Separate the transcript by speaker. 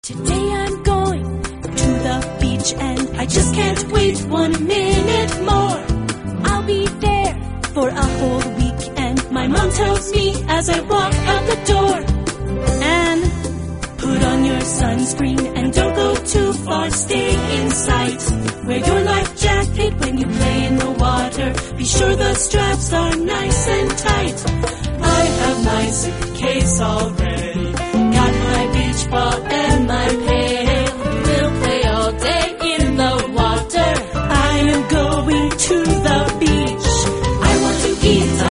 Speaker 1: Today I'm going to the beach and I just can't wait 1 minute more. I'll be there for a whole week and my mom tells me as I walk out the door, Anne, put on your sunscreen and don't go too far, stay in sight. Wear your life jacket when you play in the water, be sure the straps are nice and tight. I have my suitcase all ready.